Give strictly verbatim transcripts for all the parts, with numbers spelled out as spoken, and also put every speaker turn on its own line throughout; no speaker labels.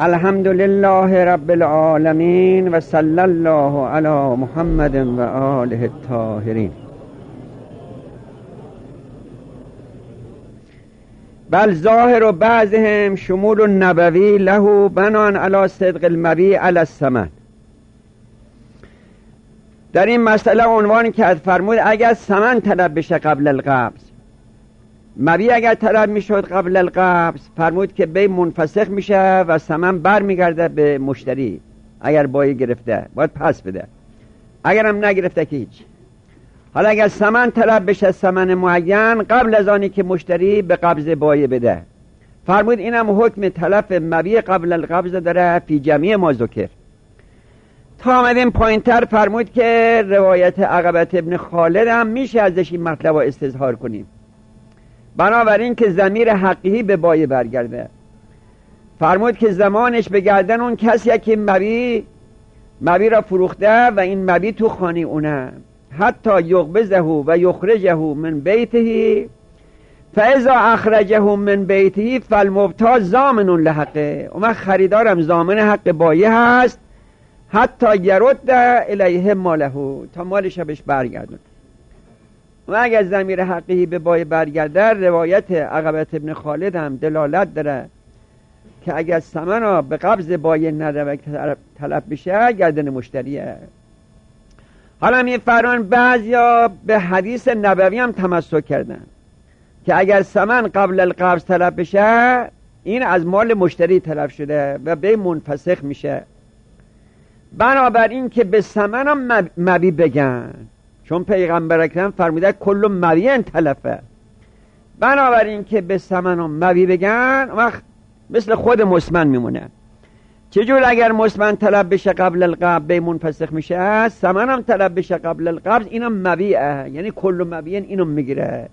الحمد لله رب العالمین و صلی الله علی محمد و آله الطاهرین. بل ظاهر بعضهم شمول النبوی له بنان علی صدق المبی علی الثمن. در این مسئله عنوان کرد، فرمود اگر ثمن طلب بشه قبل القبض، مبی اگر طلب میشد قبل القبض، فرمود که بی منفسخ میشه و ثمن بر میگرده به مشتری. اگر بایی گرفته باید پس بده، اگر هم نگرفته که هیچ. حالا اگر ثمن طلب بشه، ثمن معین، قبل از آنی که مشتری به قبض بایی بده، فرمود اینم حکم تلف مبی قبل القبض داره فی جمعی ما ذکر. تا آمدیم پایینتر فرمود که روایت عقبة ابن خالد هم میشه ازش این مطلب رو استظهار کنیم، بنابراین که ضمیر حقیقی به بایی برگرده. فرمود که زمانش به گردن اون کسی که مبی مبی را فروخته و این مبی تو خانه اونه، حتی یغبزه و یخرجه من بیته، فاذا اخرجه من بیته فالمبتاع ضامن لحقه. اون خریدارم ضامن حق بایی هست، حتی یرد الیه ماله، تا مالش بهش برگردون. و اگر ضمیر حقیقی به بای برگرده، روایت عقبة ابن خالد هم دلالت داره که اگر ثمن را به قبض بای نده و طلب بشه، گردن مشتریه. حالا می فرمان بعضیا به حدیث نبوی هم تمسک کردن که اگر ثمن قبل القبض طلب بشه، این از مال مشتری طلب شده و به منفسخ میشه. بنابراین که به ثمن هم مبی بگن، چون پیغمبر اکرم فرموده کل مبی تلفه. بنابراین که به ثمن هم مبی بگن، وقت مثل خود مسمن میمونه. چجور اگر مسمن طلب بشه قبل القبض به منفسخ میشه، ثمن هم طلب بشه قبل القبض، اینم مبیعه، یعنی کل مبیین اینو میگیره.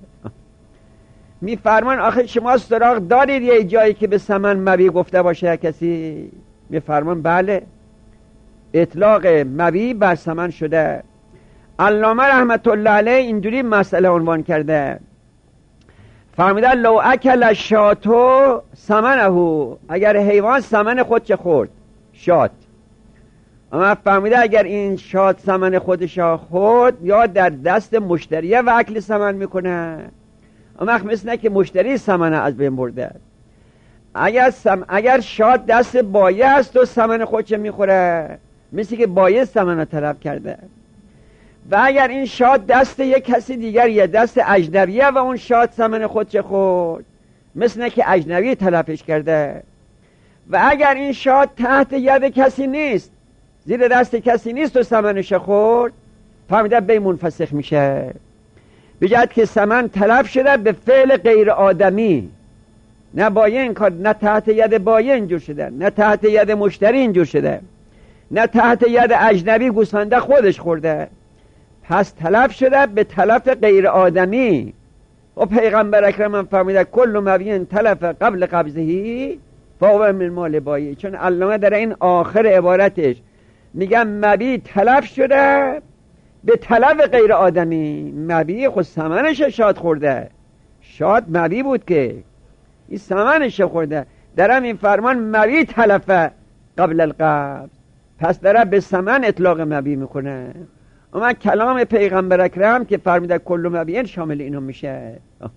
میفرمان آخه شما سراغ دارید یه جایی که به ثمن مبی گفته باشه کسی؟ میفرمان بله، اطلاق مبی بر ثمن شده. علامه رحمت الله علیه اینجوری مسئله عنوان کرده، فرموده لو اکل الشاتو ثمنه، اگر حیوان ثمن خودش خورد، شات، اما فرموده اگر این شات ثمن خودش خورد، یا در دست مشتریه و اکل ثمن میکنه، اما مثل نه که مشتری ثمن از بین برده. اگر سم... اگر شات دست بایه است و ثمن خودش میخوره، مثل که بایه ثمن طلب کرده. و اگر این شات دست یک کسی دیگریه، دست اجنبیه، و اون شات ثمن خودش خورد، مثل نه که اجنبی طلبش کرده. و اگر این شات تحت ید کسی نیست، زیر دست کسی نیست و ثمنش خورد، فهمیده بی منفسخ میشه. بجد که ثمن طلب شده به فعل غیر آدمی، نه بایه این کار، نه تحت ید بایه اینجور شده، نه تحت ید مشتری اینجور شده، نه تحت ید اجنبی گوسفنده خودش خورده، پس طلب شده به طلب غیر آدمی. و پیغمبر اکرم هم فرموده کل مبین طلب قبل قبضهی فهو من مال بایی. چون علامه در این آخر عبارتش میگم مبی طلب شده به طلب غیر آدمی. مبی خود ثمنش شاد خورده، شاد مبی بود که این ثمنش خورده، درم این فرمان مبی طلب قبل القبض، پس داره به ثمن اطلاق مبی میکنه. اما کلام پیغمبر اکرم که فرمیده کل مبیین شامل اینو میشه.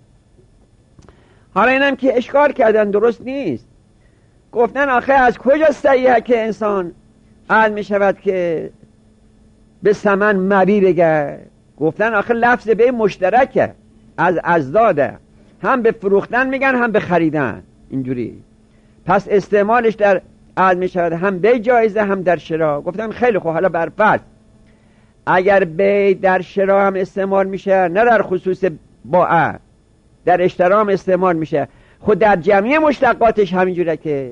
حالا اینم که اشکال کردن درست نیست، گفتن آخه از کجا صحیحه که انسان عالم میشود که به ثمن مبی بگه؟ گفتن آخه لفظ به مشترکه، از ازداده، هم به فروختن میگن هم به خریدن، اینجوری. پس استعمالش در عالم میشود هم به جایزه هم در شرا. گفتن خیلی خوب، حالا بر فرض اگر بی در شرا هم استعمال میشه، نه در خصوص باع، در اشترا هم استعمال میشه، خود در جمعی مشتقاتش همینجوره که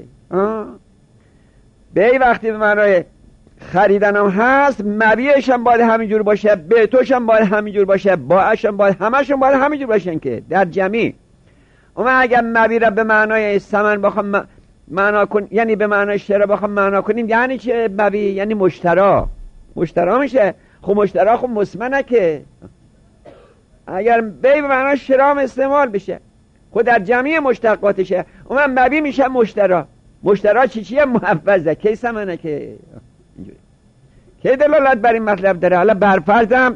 بی وقتی به معنای خریدن هم هست، مبیعش هم باید همینجور باشه، بیتوش هم باید همینجور باشه، باعش هم باید، همشون باید همینجور باشن که در جمعی. اما اگر مبیع را به معنای ثمن بخوام معنا کن، یعنی به معنای شرا بخوام معنا کنیم، یعنی چه مبیع؟ یعنی مشترا، مشترا میشه. خب مشترا خب مسمنه که اگر بی به معنای شرا استعمال بشه، خود در جمعی مشتقاتشه، اون مبیع میشه مشترا. مشترا چی چیه؟ محفظه. کی ثمنه که اینجوری که دلالت بر این مطلب داره. حالا برفرضم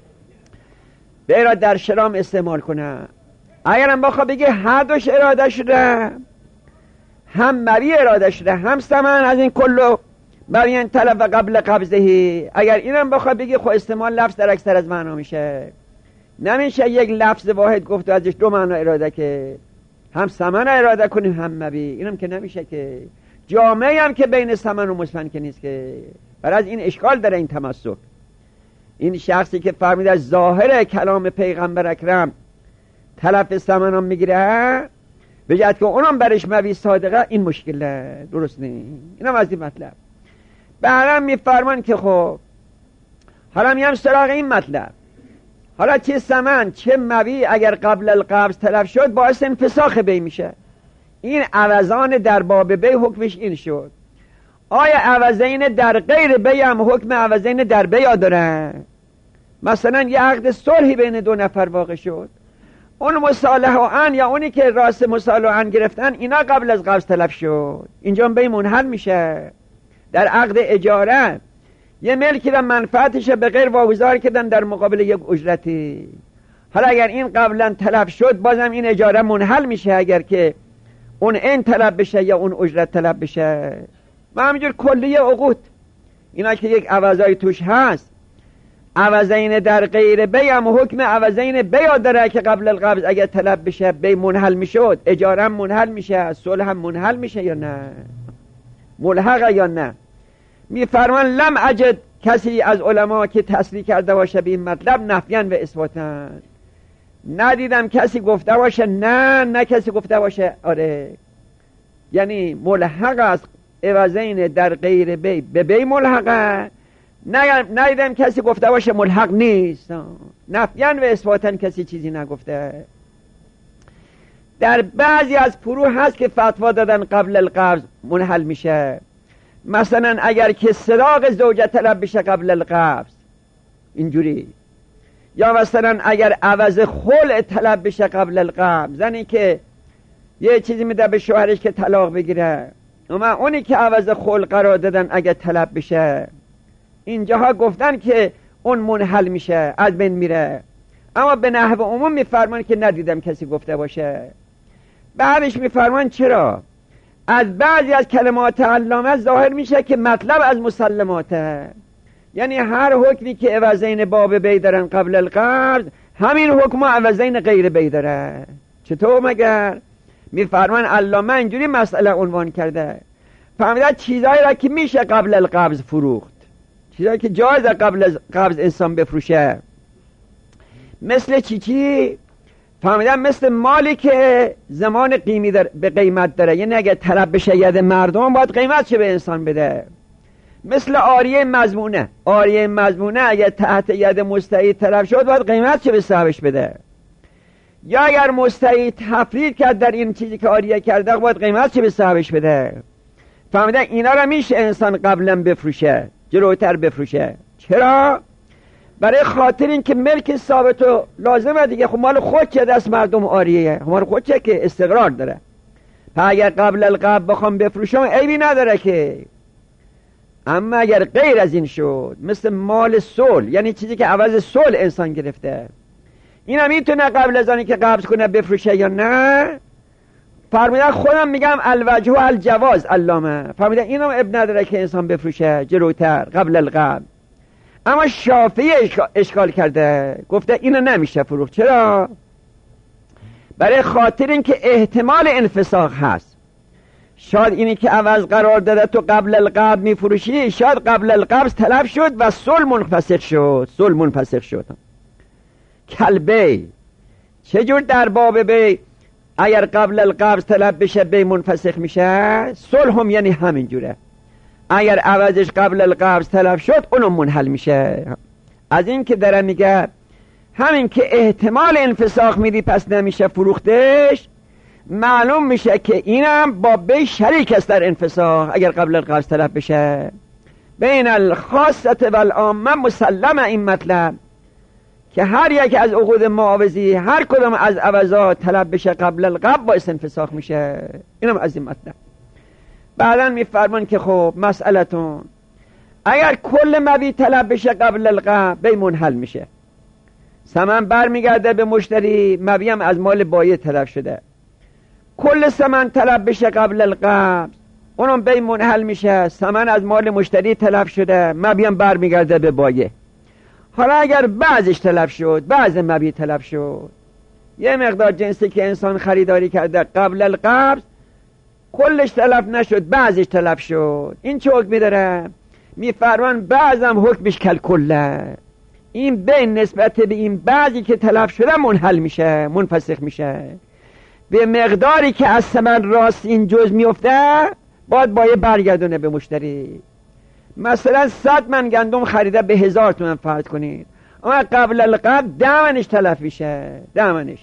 به را در شرام استعمال کنم، اگرم بخوا بگه هر دوش اراده شده، هم مبی اراده شده هم ثمن از این کلو برین طلب و قبل قبضهی، اگر اینم بخوا بگه خب استعمال لفظ در اکثر از معنا میشه. نمیشه یک لفظ واحد گفت و ازش دو معنا اراده که هم ثمن اراده کنیم هم مبی، اینم که نمیشه که. جامعه هم که بین ثمن و مثمن که نیست که. برای از این اشکال داره این تمسک. این شخصی که فرمید از ظاهر کلام پیغمبر اکرم تلف ثمن هم میگیره بجد که اونم برش مبی صادقه، این مشکله، درست نیست. اینم از این مطلب. بعدم میفرمان که خب حالا میام سراغ این مطلب، حالا چه ثمن چه مبی اگر قبل القبض تلف شد باعث انفساخ بی میشه. این عوضان در باب بی حکمش این شد. آیا عوضین در غیر بی هم حکم عوضین در بی ها داره؟ مثلا یه عقد صلحی بین دو نفر واقع شد، اون مصالحه یا اونی که راست مصالحه گرفتن اینا قبل از قبض تلف شد، اینجا بی منحل میشه. در عقد اجاره یه ملکی را منفعتش به غیر واگذار کردن در مقابل یک اجرتی، حالا اگر این قبلا تلف شد بازم این اجاره منحل میشه اگر که اون این طلب بشه یا اون اجرت طلب بشه. و همینجور کلیه عقود اینا که یک عوضای توش هست، عوضین در غیر بی هم حکم عوضین بی ها داره که قبل القبض اگر طلب بشه بی منحل میشد، اجاره هم منحل میشه، صلح هم منحل میشه یا نه؟ ملحقه یا نه؟ میفرمان لم اجد کسی از علما که تصریح کرده باشه به این مطلب نفیاً و اثباتاً. ندیدم کسی گفته باشه نه، نه کسی گفته باشه آره. یعنی ملحق است عوضین در غیر بی به بی ملحقه، ندیدم کسی گفته باشه ملحق نیست. نفیاً و اثباتاً کسی چیزی نگفته. در بعضی از فروع هست که فتوا دادن قبل القبض منحل میشه. مثلا اگر که صداق زوجه طلب بشه قبل القبض اینجوری، یا مثلا اگر عوض خلع طلب بشه قبل القبض، زنی که یه چیزی میده به شوهرش که طلاق بگیره، اما اونی که عوض خلع قرار دادن اگر طلب بشه، اینجاها گفتن که اون منحل میشه، از بین میره. اما به نحو عموم میفرمان که ندیدم کسی گفته باشه. بعدش میفرمان چرا؟ از بعضی از کلمات علامه ظاهر میشه که مطلب از مسلماته، یعنی هر حکمی که عوضین باب بی دارن قبل القبض همین حکم عوضین غیر بی داره. چطور مگر؟ میفرمان علامه اینجوری مسئله عنوان کرده، فهمیده چیزایی را که میشه قبل القبض فروخت، چیزایی که جایز قبل از قبض انسان بفروشه، مثل چی چی؟ فهمیدم مثل مالی که زمان قیمی در به قیمت داره، یعنی اگه طلب بشه ید مردم باید قیمت چه به انسان بده. مثل آریه مضمونه، آریه مضمونه اگه تحت ید مستعی طلب شد باید قیمت چه به صاحبش بده. یا اگر مستعی تفرید کرد در این چیزی که آریه کرده باید قیمت چه به صاحبش بده. فهمیدم اینا را میشه انسان قبلا بفروشه، جلوتر بفروشه. چرا؟ برای خاطر این که ملک ثابت و لازمه دیگه. خب مال خود چه دست مردم آریه، خب مال خود چه که استقرار داره. اگر قبل القبض بخوام بفروشم عیبی نداره که. اما اگر غیر از این شد، مثل مال صلح، یعنی چیزی که عوض صلح انسان گرفته، این هم میتونه قبل از آنی که قبض کنه بفروشه یا نه؟ فرمودن خودم میگم الوجه و الجواز علامه، فرمودن اینم اب نداره که انسان بفروشه جلوتر قبل القبض. اما شافعی اشکال کرده، گفته اینو نمیشه فروخت. چرا؟ برای خاطر این که احتمال انفساخ هست. شاید اینی که عوض قرار داده تو قبل القبض میفروشی، شاید قبل القبض طلب شد و صلح منفسخ شد، صلح منفسخ شد. کلبی چجور در باب بی اگر قبل القبض طلب بشه بی منفسخ میشه؟ صلح هم یعنی همین جوره، اگر عوضش قبل القبض طلب شد اونم منحل میشه. از این که داره میگه همین که احتمال انفساخ میدی پس نمیشه فروختش، معلوم میشه که اینم با بی شریک است در انفساخ اگر قبل القبض طلب بشه. بین الخاصه و العامه مسلمه این مطلب که هر یک از عقود معاوضی هر کدام از عوضات طلب بشه قبل القبض باعث انفساخ میشه. اینم از این مطلب. بعدا میفرمان که خب مسئلتون اگر کل مبیت طلب بشه قبل القبض بی منحل میشه، ثمن بر میگرده به مشتری، مبی هم از مال بایع طلب شده. کل ثمن طلب بشه قبل القبض اونم بی منحل میشه، ثمن از مال مشتری طلب شده، مبی هم بر میگرده به بایع. حالا اگر بعضش طلب شد، بعض مبی طلب شد، یه مقدار جنسی که انسان خریداری کرده قبل القبض کلش طلب نشد، بعضش طلب شد، این چه حکمی داره؟ میفرمان بعضم حکمش کل کله، این بین نسبت به این بعضی که طلب شده منحل میشه، منفسخ میشه. به مقداری که از ثمن راست این جز میفته باید بایع برگردونه به مشتری. مثلا صد من گندم خریده به هزار تومن فرض کنید، اما قبل القبض ده منش تلف میشه، ده منش.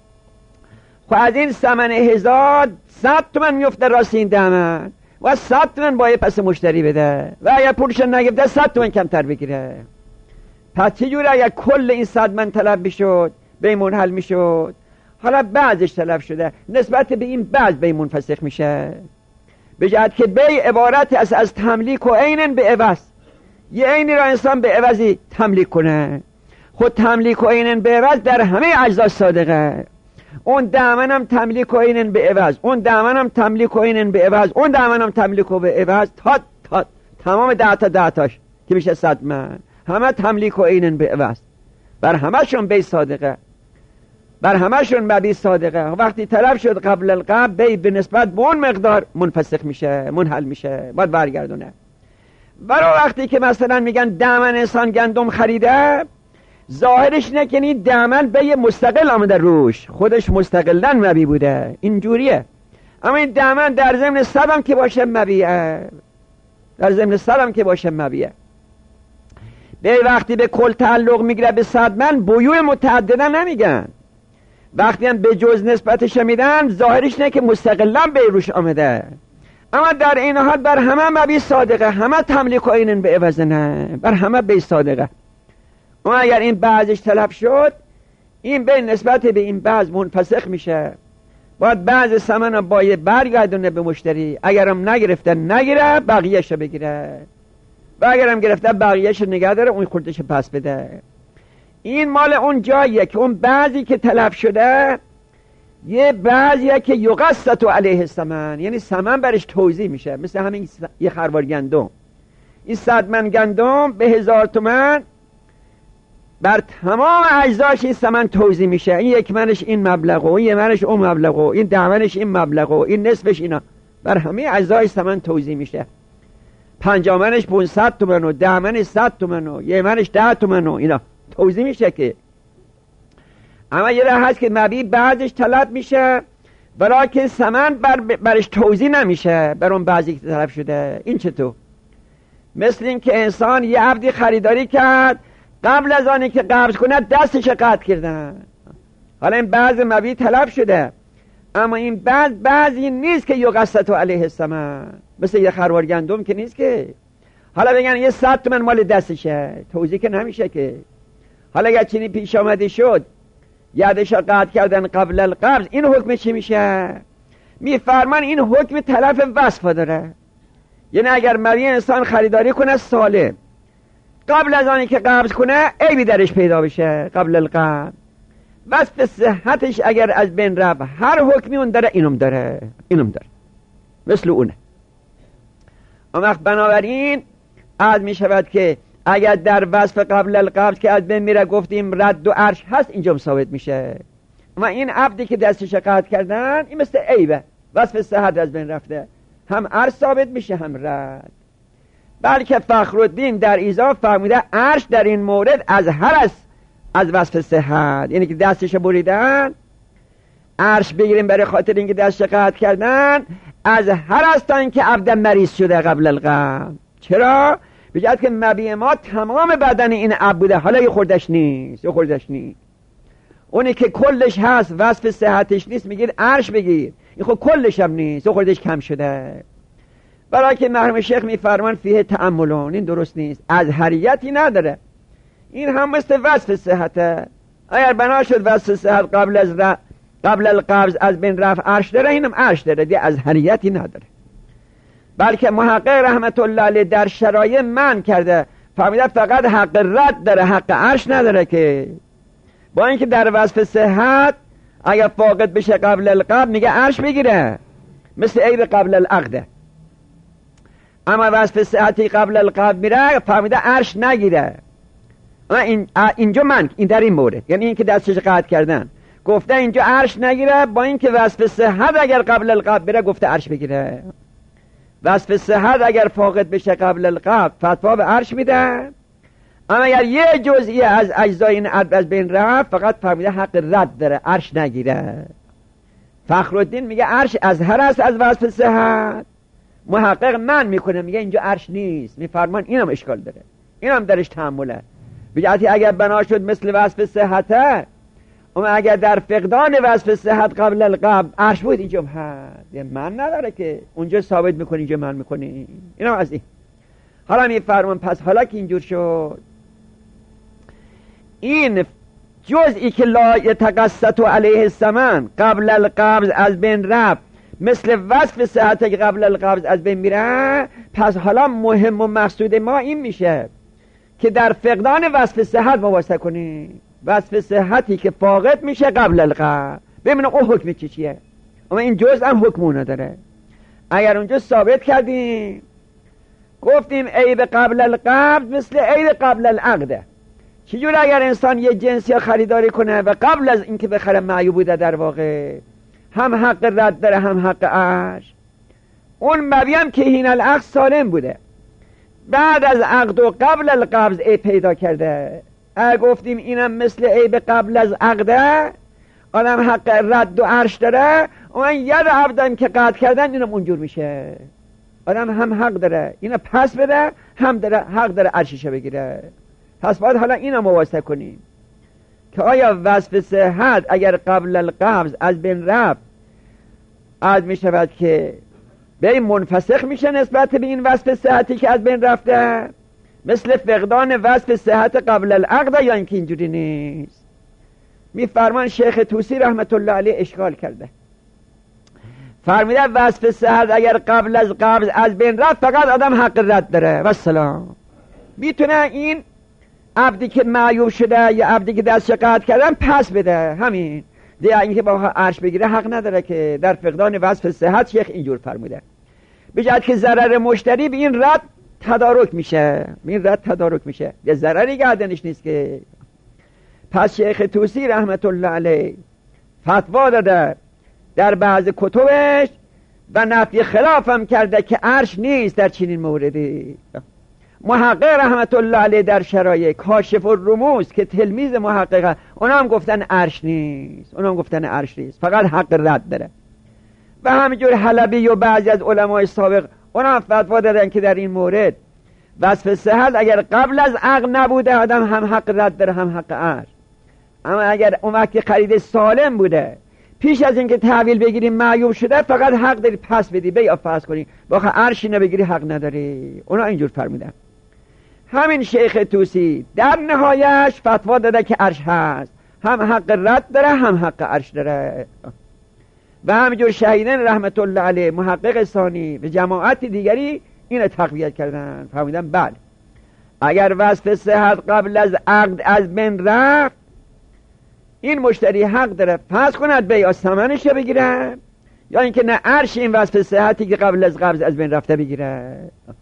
خب از این ثمن هزار صد تومن میفته راست این ده من و صد تومن بایع پس مشتری بده و اگر پولش نگرفته صد تومن کمتر بگیره. پس چجوری اگر کل این صد من طلب میشد به منحل میشد، حالا بعضش طلب شده نسبت به این بعض به منفسخ میشه، به جهت که بی عبارت از از تملیک و عین به عوض، یه عینی را انسان به عوضی تملیک کنه. خود تملیک و عین به عوض در همه اجزا صادقه، اون دامن هم تملیک و عین به عوض، اون دامن هم تملیک و عین به عوض، اون دامن هم تملیک و به عوض، تا تا تمام ده تا ده تاش که میشه صد من همه تملیک و عین به عوض، بر همشون بی صادقه، بر همشون مبی صادقه. وقتی طلب شد قبل القبض بی به نسبت به اون مقدار منفسخ میشه، منحل میشه، باید برگردونه. برای وقتی که مثلا میگن دامن انسان گندم خریده، ظاهرش اینه که این دامن بی مستقل آمده روش، خودش مستقلا مبی بوده، اینجوریه. اما این دامن در ضمن صدم که باشه مبیه، در ضمن صدم که باشه مبیه. به وقتی به کل تعلق میگیره به صد من بیوع متعدده نمیگن، وقتی هم به جز نسبتش میدن ظاهرش نه که مستقلا به روش آمده، اما در این حال بر همه مبی صادقه، همه تملیک و عین به عوض نه، بر همه بی صادقه. اما اگر این بعضش طلب شد این به نسبت به این بعض منفسخ میشه، باید بعض ثمن بایع برگردونه به مشتری، اگرم نگرفته نگیره بقیه‌شو بگیره و اگرم گرفته بقیه‌شو نگه داره اون خودش پس بده. این مال اون جاییه که اون بعضی که طلب شده یه بعضیه که یقسط علیه الثمن، یعنی ثمن برش توزیع میشه، مثل همین یه خروار گندم، این صد من گندم به هزار تومن بر تمام اجزاش این ثمن توزیع میشه، این یک منش این مبلغ و این یک منش اون مبلغ و این ده منش این مبلغ و این نصفش اینا، بر همه اجزای ثمن توزیع میشه. پنجاه منش پانصد تومن و ده منش صد تومن و یک منش ده تومن و اینا توزیع میشه که. اما یه راه هست که مبی بعضش طلب میشه برای که ثمن بر برش توزیع نمیشه بر اون بعضی که طلب شده. این چطور؟ مثل این که انسان یه عبدی خریداری کرد، قبل از آنی که قبض کنه دستش قطع کردن، حالا این بعض مبی طلب شده، اما این بعض بعضی نیست که یقسط علیه الثمن، مثل یه خروار گندم که نیست که حالا بگن یه صد تومن مال دستشه، توزیع که نمیشه که. حالا اگر چینی پیش آمده شد یادش قطع کردن قبل القبض، این حکم چی میشه؟ میفرمان این حکم طرف وصف داره، یعنی اگر مبی انسان خریداری کنه سالم، قبل از آنی که قبض کنه عیبی درش پیدا بشه قبل القبض، وصف صحتش اگر از بین رفت هر حکمی اون داره اینم داره، اینم داره مثل اونه. اما بنابراین عرض می شود که اگر در وصف قبل القبض که از بین میره گفتیم رد و عرش هست، اینجا ثابت میشه. اما این عبدی که دستش قطع کردن این مثل عیبه، وصف صحت از بین رفته، هم عرش ثابت میشه هم رد. بلکه فخرالدین در ایضاح فرموده عرش در این مورد از هر است از وصف صحت، یعنی که دستش بریدن عرش بگیریم برای خاطر اینکه دستش قطع کردن، از هر است تا اینکه عبد مریض شده قبل القبض. چرا؟ بجد که مبی ما تمام بدن این عبد بوده، حالا یه خوردش نیست، یه خوردش نیست. اونی که کلش هست وصف صحتش نیست میگید عرش بگیر، این خب کلش هم نیست، یه خوردش کم شده. برای که مرحوم شیخ میفرمان فیه تأملون، این درست نیست، از حریتی نداره، این هم مثل وصف صحته. اگر بنا شد وصف صحت قبل از ر... قبل القبض از بین رفت عرش داره، اینم عرش داره، دیگه از حریتی نداره. بلکه محقق رحمت الله علیه در شرایط من کرده، فهمیده فقط حق رد داره، حق عرش نداره. که با اینکه در وصف صحت اگر فاقد بشه قبل القبض میگه عرش بگیره، مثل عیب قبل العقده. اما وصف صحتی قبل القبض میره، فهمیده عرش نگیره. این اینجا من این در این مورد، یعنی اینکه دستش قطع کردن گفته اینجا عرش نگیره، با اینکه وصف صحت اگر قبل القبض بره گفته عرش بگیره. وصف صحت اگر فاقد بشه قبل القبض فتوا به عرش میده، اما اگر یه جزئی از اجزای این عدد از بین رفت فقط فهمیده حق رد داره، عرش نگیره. فخرالدین میگه عرش اظهر است از وصف صحت، محقق من میکنه میگه اینجا عرش نیست. میفرمان اینم اشکال داره، اینم درش تأمله. بجاتی اگر بنا شد مثل وصف صحته، اما اگر در فقدان وصف صحت قبل القبض عرش بود اینجا هست، یه من نداره که اونجا ثابت میکنی اینجا من میکنی. اینم از این. حالا میفرمان پس حالا که اینجور شد، این جزئی که لا یتقسط علیه الثمن قبل القبض از بین رفت، مثل وصف صحت که قبل القبض از بین میره، پس حالا مهم و مقصود ما این میشه که در فقدان وصف صحت مواسطه کنیم. وصف صحتی که فاقد میشه قبل القبض، ببینم اون حکم چی چیه. اما این جزء هم حکمونه داره. اگر اونجا ثابت کردیم گفتیم عیب قبل القبض مثل عیب قبل العقده. چجور اگر انسان یه جنسی خریداری کنه و قبل از اینکه بخره معیوب بوده، در واقع هم حق رد داره هم حق عرش. اون مبی هم که هین العقد سالم بوده، بعد از عقد و قبل القبض عیب پیدا کرده. اگه گفتیم اینم مثل عیب قبل از عقده، آنم حق رد و عرش داره، اون یه عبدم که قطع کردن اینم اونجور میشه. آدم هم حق داره اینو پس بده، هم داره حق داره عرششو بگیره. پس باید حالا اینو مواسطه کنیم که آیا وصف صحت اگر قبل القبض از بین رفت، از می شود که به این منفسخ میشه نسبت به این وصف صحتی که از بین رفته، مثل فقدان وصف صحت قبل العقد، یا اینکه اینجوری نیست. میفرمان شیخ طوسی رحمت الله علیه اشکال کرده، فرمیده وصف صحت اگر قبل از قبض از بین رفت فقط آدم حق رد داره و سلام. میتونه این عبدی که معیوب شده یا عبدی که دست قطع کردن پس بده، همین دیگه. اینکه با عرش بگیره حق نداره، که در فقدان وصف صحت شیخ اینجور فرموده. بجد که ضرر مشتری به این رد تدارک میشه، به این رد تدارک میشه، یه ضرری گردنش نیست که. پس شیخ طوسی رحمت الله علیه فتوا داده در بعض کتبش و نفی خلافم کرده که عرش نیست در چنین موردی. محقق رحمت الله علیه در شرایع کاشف الرموز که تلمیذ محقق، اونا هم گفتن عرش نیست، اونا هم گفتن عرش نیست، فقط حق رد داره. و همینجور حلبی و بعضی از علمای سابق اونا هم فتوا دادن که در این مورد وصف صحت اگر قبل از عقد نبوده آدم هم حق رد داره هم حق عرش. اما اگر اون وقت که خرید سالم بوده، پیش از اینکه تحویل بگیریم معیوب شده، فقط حق داری پس بدی، بیا فرض کنی باخه عرشی نبگیری حق نداری. اونا اینجور فرمودن. همین شیخ طوسی در نهایش فتوا داده که عرش هست، هم حق رد داره هم حق عرش داره. و همینجور شهیدین رحمت الله علیه محقق ثانی و جماعت دیگری اینو تقویت کردن، فهمیدن بله اگر وصف صحت قبل از عقد از بین رفت، این مشتری حق داره پس کند به یا ثمنش بگیره، یا اینکه نه عرش این وصف صحتی که قبل از قبض از بین رفته بگیره.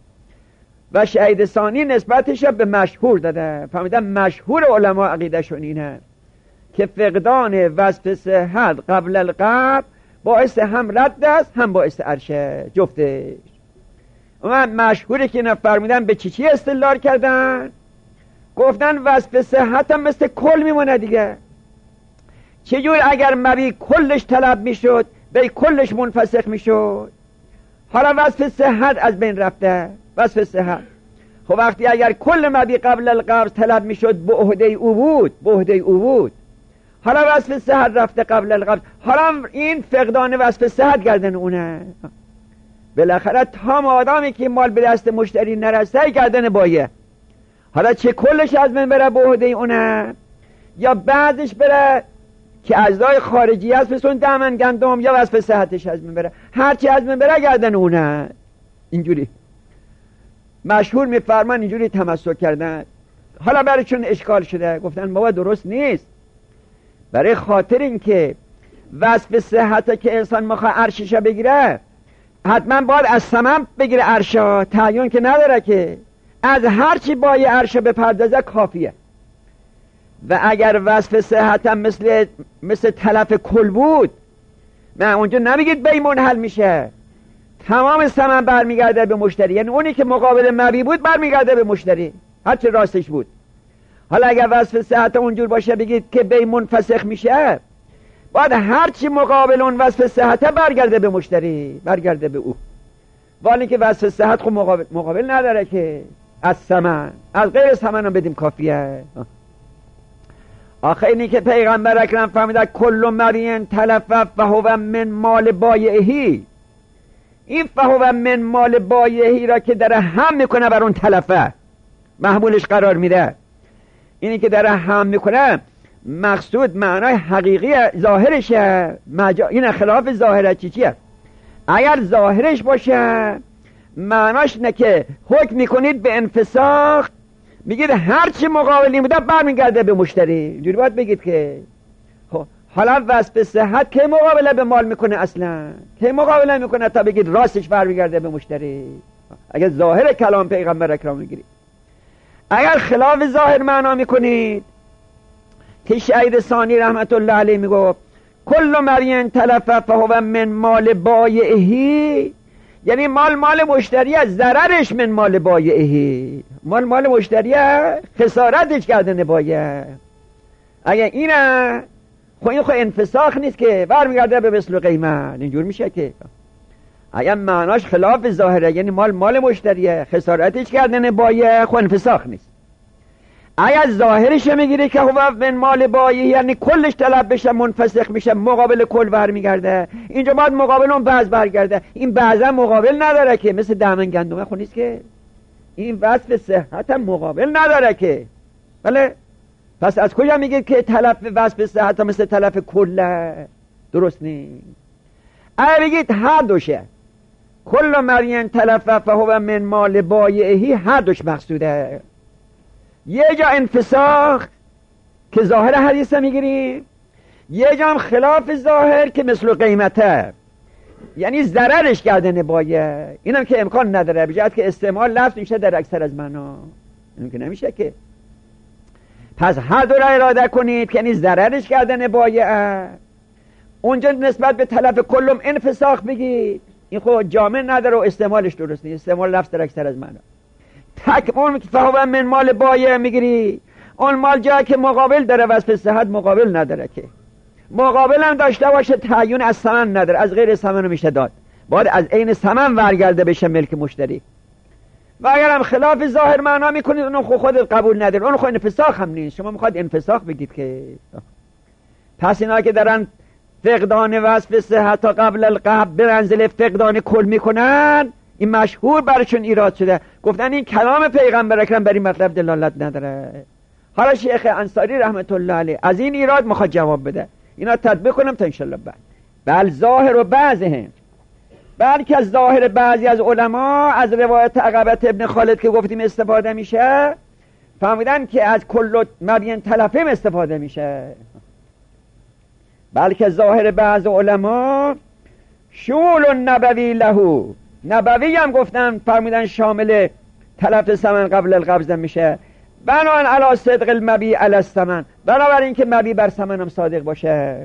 و شهید ثانی نسبتش به مشهور داده، فهمیدن مشهور علما عقیدهشون اینه که فقدان وصف صحت قبل القبض باعث هم رد است هم باعث عرشه، جفتش. و مشهوری که نفرمیدن به چی چی استدلال کردن، گفتن وصف صحت هم مثل کل میمونه دیگه. چجور اگر مبی کلش طلب میشد به کلش منفسخ میشد؟ حالا وصف صحت از بین رفته، وصف صحت خب وقتی اگر کل مبی قبل القبض طلب میشد به عهده او بود، به عهده او بود، حالا وصف صحت رفته قبل القبض، حالا این فقدان وصف صحت گردن اونه. بالاخره تا آدمی که مال به دست مشتری نرسته گردن بایه. حالا چه کلش از من بره به عهده اونه یا بعضش بره که اجزای خارجی هست مثل دمن گندم، یا وصف صحتش از من بره، هرچی از من بره گردن اونه. اینجوری مشهور میفرمان اینجوری تمسک کردن. حالا برای چون اشکال شده گفتن بابا درست نیست، برای خاطر اینکه وصف صحت که انسان میخواد عرشش بگیره حتما باید از سمن بگیره، عرشا تعیین که نداره که از هرچی بای عرش بپردازه کافیه. و اگر وصف صحتم مثل مثل تلف کل بود، نه اونجا نمیگید بی منحل میشه، تمام سمن برمیگرده به مشتری، یعنی اونی که مقابل مبی بود برمیگرده به مشتری هرچی راستش بود. حالا اگر وصف صحت اونجور باشه بگید که بی منفسخ میشه، باید هرچی مقابل اون وصف صحت برگرده به مشتری، برگرده به او. ولی که وصف صحت خب مقابل, مقابل نداره که از سمن، از غیر سمن هم بدیم کافیه. آخه اینی که پیغمبر اکرم فهمیده کل مرین تلفف فهو من مال بایعهی، این فهو من مال بایعهی را که داره هم میکنه بر اون تلفه محمولش قرار میده، اینی که داره هم میکنه مقصود معنای حقیقی ظاهرشه، مجا... این خلاف ظاهره چی چیه؟ اگر ظاهرش باشه معناش نه که حکم میکنید به انفساخ، میگید هرچی مقابلی بوده برمیگرده به مشتری، اینجوری باید بگید که خب حالا وصف صحت که مقابله به مال میکنه، اصلا که مقابله میکنه تا بگید راستش برمیگرده به مشتری؟ اگر ظاهر کلام پیغمبر اکرام میگیرید. اگر خلاف ظاهر معنا میکنید که شهید ثانی رحمت الله علیه میگفت کل مرین تلف فهو من مال بایعهی، یعنی مال مال مشتریه، ضررش من مال بایعهی، مال مال مشتریه، خسارتش کردن بایع. اگر اینه خب این خب انفساخ نیست که برمیگرده به مثل قیمت، اینجور میشه که اگر معناش خلاف ظاهره یعنی مال مال مشتریه، خسارتش کردن بایع، خب انفساخ نیست. اگر ظاهرش میگیره که هو من مال بایع یعنی کلش طلب بشه منفسخ میشه، مقابل کل برمیگرده، اینجا باید مقابل اون بعض برگرده. این بعضا مقابل نداره که مثل دامن گندمه خب نیست که، این وصف صحت هم مقابل نداره که. بله پس از کجا میگه که تلف وصف صحت مثل تلف کله؟ درست نیست. اگه بگید هر دوشه کل مرین تلف فهو من مال بایعهی، هر دوش مقصوده. یه جا انفساخ که ظاهر حدیثه میگیریم، یه جا هم خلاف ظاهر که مثل قیمته، یعنی ضررش کردن بایع. اینم که امکان نداره بجهت که استعمال لفظ میشه در اکثر از معنا، اینم که نمیشه که. پس هر دو را اراده کنید که یعنی ضررش کردن بایع، اونجا نسبت به تلف کلم انفساخ بگید، این خود جامع نداره و استعمالش درست نیست، استعمال لفظ در اکثر از معنا. تک اون فهو من مال بایع میگیری، اون مال جایی که مقابل داره وصف صحت مقابل نداره که، مقابل هم داشته باشه تعیین از ثمن نداره، از غیر ثمن میشه داد، باید از عین ثمن ورگرده بشه ملک مشتری. و اگر هم خلاف ظاهر معنا میکنید اون خود خودت قبول نداره، اون خود انفساخ هم نیست، شما میخواد انفساخ بگید که. پس اینا که دارن فقدان وصف صحت تا قبل القبض به منزله فقدان کل میکنن، این مشهور برشون ایراد شده، گفتن این کلام پیغمبر اکرم بر این مطلب دلالت نداره. حالا شیخ انصاری رحمت الله علیه از این ایراد میخواد جواب بده، اینا تطبیق کنم تا انشالله بعد. بل ظاهر و بعضهم، بلکه از ظاهر بعضی از علما از روایت عقبت ابن خالد که گفتیم استفاده میشه، فهمیدن که از کل مبین تلفیم استفاده میشه. بلکه ظاهر بعض علما شمول نبوی لهو، نبوی هم گفتن فرمودن شامل تلف ثمن قبل القبض میشه، بنان علی صدق المبی علی الثمن، بنابراین که مبی بر ثمن هم صادق باشه.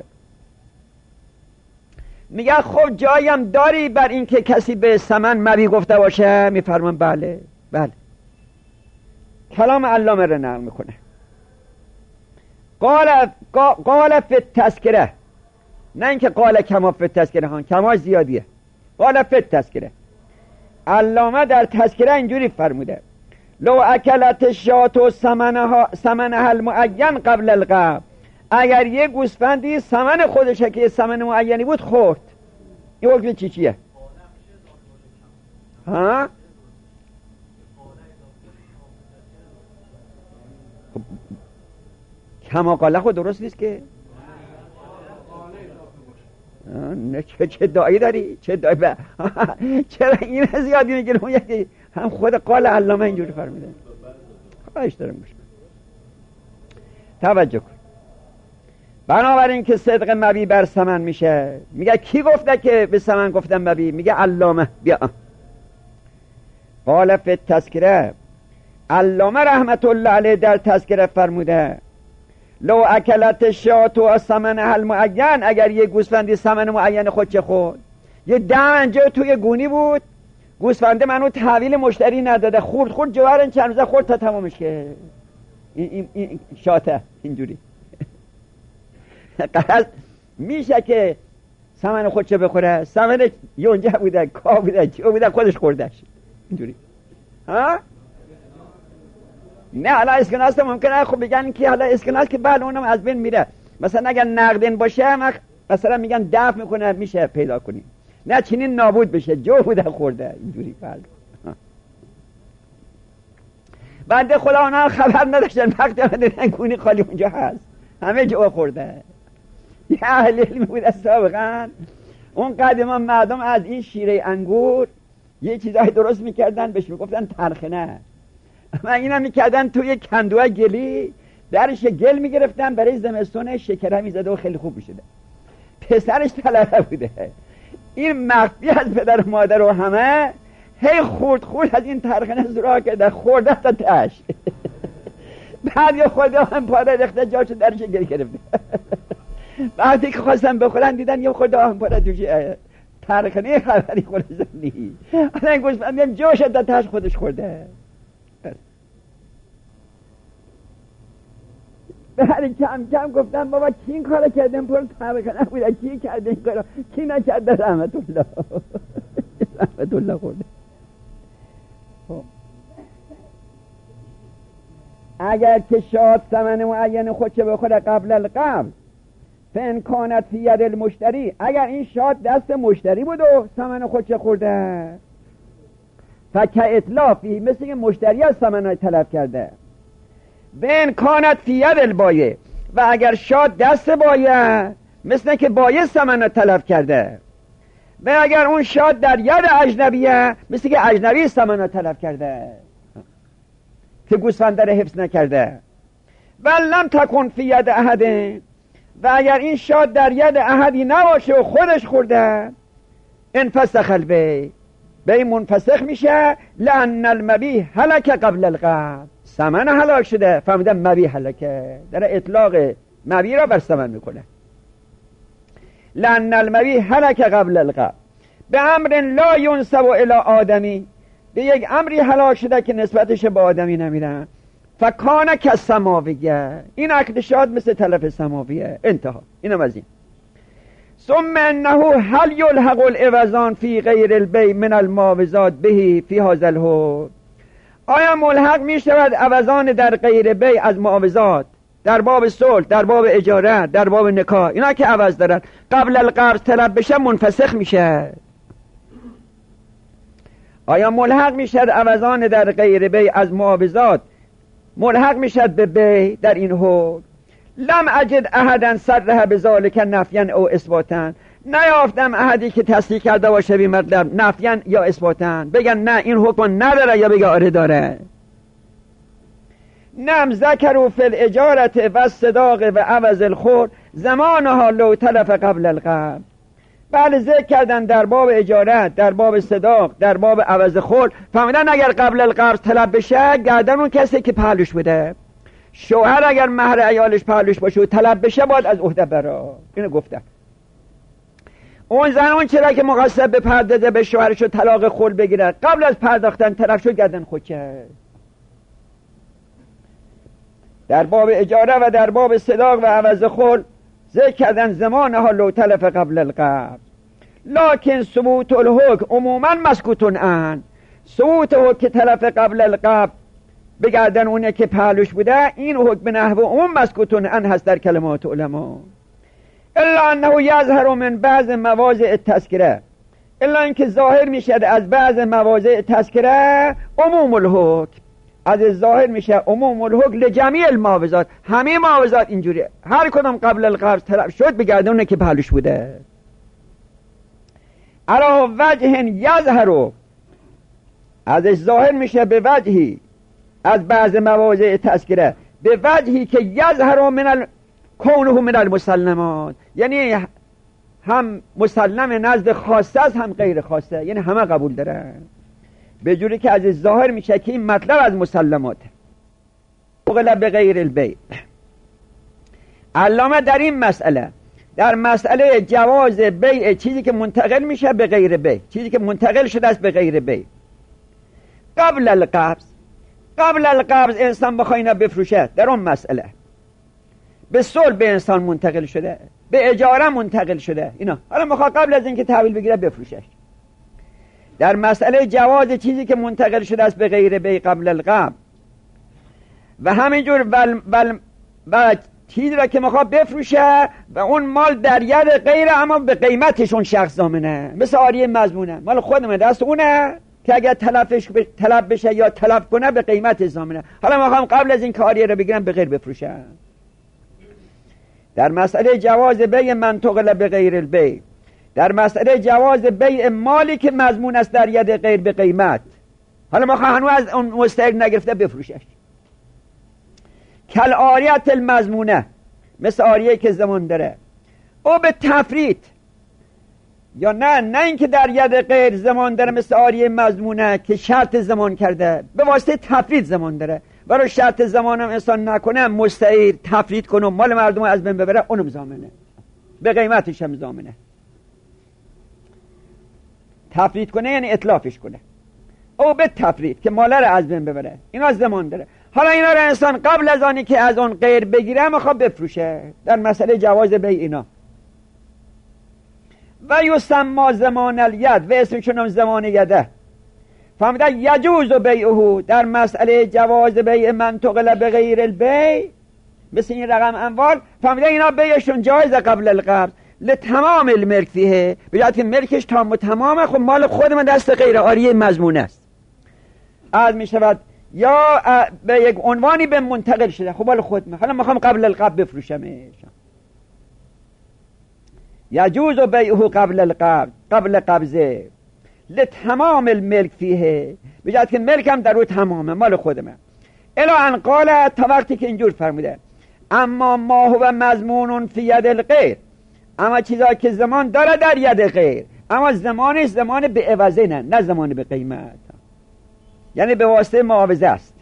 میگه خب جایی هم داری بر این که کسی به ثمن مبی گفته باشه؟ میفرمان بله بله. کلام علامه رو نقل میکنه، قال قال فی التذکره، نه اینکه قال کما فی التذکره، ها کما زیادیه، قال فی التذکره. علامه در تذکره اینجوری فرموده لو اکلت الشاة ثمنها ثمنها المعین قبل القبض، اگر یه گوسفندی ثمن خودشه که ثمن معینی بود خورد، این حکم چی چیه؟ ها؟ کما قاله خود درست نیست که، نه چه چه دایی داری چه دایی با... چرا این زیادی میگه اون یکی هم خود قال علامه اینجوری فرموده. خواهش دارم گوش توجه کن. بنابراین که صدق مبی بر سمن میشه، میگه کی گفته که به سمن گفتم مبی؟ میگه علامه. بیا قال فی التذکره، علامه رحمت الله علیه در تذکره فرموده لو اکلت شات و سمن هل معین، اگر یه گوسفندی سمن معین خود چه خود، یه دنجه توی گونی بود، گوسفنده منو تحویل مشتری نداده، خورد خورد جوهرن چند روزه خورد تا تمامش که این, این, این شاته اینجوری قرص میشه که سمن خود چه بخوره؟ سمن یونجه بوده، کا بوده، چه بوده، خودش خوردش اینجوری. ها نه حالا اسکناس ممکنه خب بگن که حالا اسکناس که بله اونم از بین میره، مثلا اگر نقدین باشه مثلا میگن دفع میکنه میشه پیدا کنی، نه چنین نابود بشه، جو بوده خورده اینجوری. بله بنده خدا اونا خبر نداشتن، وقتی هم دیدن گونی خالی اونجا هست همه جو خورده. یه اهل علمی بود از سابقا، اون قدیما مردم از این شیره انگور یه چیزای درست میکردن، بهش میگفتن ترخنه، و اینا میکردن توی کندوه گلی، درش گل میگرفتن برای زمستون شکر میزده و خیلی خوب میشده. پسرش طلبه بوده، این مخفی از پدر و مادر و همه هی خورد خورد از این ترخنه سراغ کرده، خورده تا تش بعد یه خورده هم پاره رخته جاشو درش گل گرفته. بعدی که خواستن بخورن دیدن یه خورده هم پاره توش ترخنه خبری خورده زنی، الان گوشفندیم جوش تا تش خودش خورده. بعد کم کم گفتم بابا کی این کارو کردن؟ پر ترخنه بوده، کی کرده این کارو؟ کی نکرده؟ رحمت الله رحمت الله خورده. اگر که شاد ثمن معین خودشه بخوره قبل القبض فان کانت فی ید المشتری، اگر این شاد دست مشتری بود و ثمن خودشه خورده فک اطلافی، مثل که مشتری از ثمن طلب کرده. وان کانت فی ید البایع، و اگر شاد دست بایع مثل که بایع ثمن طلب کرده، و اگر اون شاد در ید اجنبیه مثل که اجنبی ثمن طلب کرده که گوسفند رو حفظ نکرده. و لم تکن فی ید احد، و اگر این شاد در ید احدی نباشه و خودش خورده انفسخ البیع، بیع منفسخ میشه. لان المبیع هلک قبل القبض، ثمن هلاک شده، فهمیدن مبیع هلکه، در اطلاق مبیع را بر ثمن میکنه. لان المبیع هلک قبل القبض به امر لا ینسب الی آدمی، به یک امری هلاک شده که نسبتش به آدمی نمیدن. فکان کالسماویه، این عقد شاد مثل تلف سماویه. انتها. اینم از این. ثم انه هل یلحق العوضان فی غیر البیع من المعوضات به فی هذا الحکم، آیا ملحق می شود عوضان در غیر بیع از معوضات در باب صلح، در باب اجاره، در باب نکاح، اینا که عوض دارن قبل القرض طلب بشه منفسخ میشه؟ آیا ملحق میشد عوضان در غیر بیع از معوضات ملحق میشد به بیع در این حکم؟ لم اجد احدا صرح بذلک نفیا او اثباتا، نیافتم احدی که تصدیق کرده باشه بی مطلب نفیا یا اثباتا، بگن نه این حکم نداره یا بگه آره داره. نم ذکروا فی الاجارت و الصداق و عوض الخور زمانها لو تلف قبل القبض، بله ذکر کردن در باب اجارت، در باب صداق، در باب عوض خور، فهمیدن اگر قبل القبض طلب بشه گردن اون کسی که پهلوش بوده. شوهر اگر مهر عیالش پهلوش باشه و طلب بشه باید از عهده برا، اینو گفتن. اون زن اون چرا که مقصد به پردازه به شوهرش و طلاق خل بگیره قبل از پرداختن طرف شد گردن خود کرد. در باب اجاره و در باب صداق و عوض خل ذکر کردن زمانها لو تلف قبل القبض، لکن ثبوت الحکم عموما مسکوتون عن، ثبوت حکم که تلف قبل القبض بگردن اونه که پهلوش بوده، این حکم نحو اون مسکوتون عن هست در کلمات علما. الا انه یظهر من بعض مواضع التذکره، الا اینکه ظاهر میشه از بعض مواضع تذکره عموم الحکم، از ظاهر میشه عموم الحکم لجمیع المعوضات، همه معوضات اینجوری هر کدام قبل القبض طلب شد بگردونه که پهلوش بوده. علا وجه یظهر، ازش ظاهر میشه به وجهی از بعض مواضع تذکره، به وجهی که یظهر من ال... کونه من المسلمات، یعنی هم مسلم نزد خاصه است هم غیر خاصه، یعنی همه قبول دارن، به جوری که از ظاهر میشه که این مطلب از مسلماته. اغلب به غیر البیع. علامه در این مسئله، در مسئله جواز بیع چیزی که منتقل میشه به غیر بیع، چیزی که منتقل شده است به غیر بیع، قبل القبض، قبل القبض انسان بخواه اینا بفروشه، در اون مسئله به صلح به انسان منتقل شده، به اجاره منتقل شده اینا، حالا میخواد قبل از اینکه تحویل بگیره بفروشه. در مسئله جواز چیزی که منتقل شده است به غیر بیع قبل القبض، و همینجور ول ول و چیزی را که میخواد بفروشه و اون مال در ید غیر، اما به قیمتش اون شخص ضامنه، مثل عاریه مضمونه، مال خودمه دست اونه که اگر تلفش ب... تلف بشه یا تلف کنه به قیمت ضامنه. حالا میخوام قبل از این که عاریه رو بگیرم به غیر بفروشم. در مسئله جواز بیع منتقل به غیر البیع، در مسئله جواز بیع مالی که مضمون است در ید غیر به قیمت، حالا میخوام هنوز از اون مستحق نگرفته بفروشش. کل عاریت المضمونه، مثل عاریه که زمان داره، او به تفرید، یا نه نه اینکه در ید غیر زمان داره مثل عاریه مضمونه که شرط زمان کرده، به واسطه تفرید زمان داره، برای شرط زمان هم انسان نکنه مستعیر تفرید کنه مال مردم از بین ببره، اونم ضامنه، به قیمتش هم ضامنه. تفرید کنه یعنی اطلافش کنه، او به تفرید که مال رو از بین ببره، اینا زمان داره. حالا اینا رو انسان قبل از آنی که از اون غیر بگیره میخواد بفروشه، در مسئله جواز بیع اینا. و یسمى زمان الید، و اسمشون هم زمان یده، فهمیده یجوز بیعه، در مسئله جواز بیع منتقل به غیر البیع، مثل این رقم اموال، فهمیده اینا بیعشون جایز قبل القبض لتمام الملک فیه، بجاید که ملکش تام و تمامه، خب مال خودم دست غیر عاریه مضمون است، از می شود یا به یک عنوانی به منتقل شده، خب مال خودم، حالا میخوام قبل القبض بفروشمش. یجوز بیعه قبل القبض، قبل قبضه لتمام الملک فیه، بجاید که ملکم در او تمامه، مال خودمه. الا ان قال، تا وقتی که اینجور فرموده، اما ما هو مضمون فی ید الغیر، اما چیزا که زمان داره در ید غیر، اما زمانش زمان به عوضه، نه نه زمان به قیمت، یعنی به واسطه معاوضه است.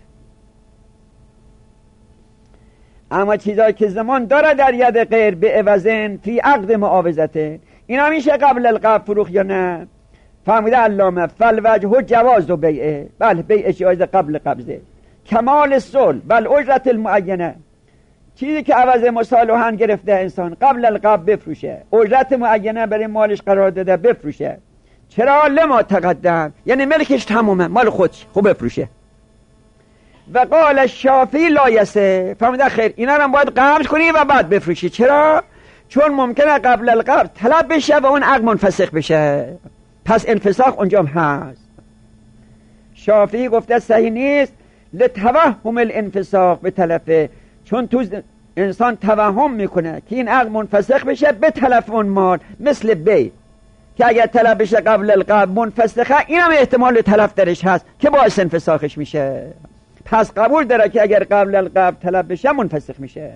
اما چیزایی که زمان داره در ید غیر به عوضن فی عقد معاوضته، اینا میشه قبل القبض فروخ یا نه؟ فهمیده علامه فالوجه جواز و بیعه، بله بیع جایز قبل قبضه، کمال صلح بل اجرت المعینه، چیزی که عوض مصالحان گرفته انسان قبل القبض بفروشه، اجرت معینه برای مالش قرار داده بفروشه. چرا؟ لما تقدم، یعنی ملکش تمومه، مال خودش، خوب بفروشه. و قال الشافعی لا یسه، فهمیده خیر اینا رو باید قبض کنی و بعد بفروشی. چرا؟ چون ممکنه قبل القبض طلب بشه و اون عقد منفسخ بشه، پس انفساخ اونجا هست. شافعی گفته صحیح نیست لتوهم الانفساخ به تلفه، چون تو انسان توهم میکنه که این عقد منفسخ بشه به تلف اون مال، مثل بیع که اگر طلب بشه قبل القبض منفسخه، این هم احتمال تلف درش هست که باعث انفساخش میشه، پس قبول داره که اگر قبل القبض طلب بشه منفسخ میشه.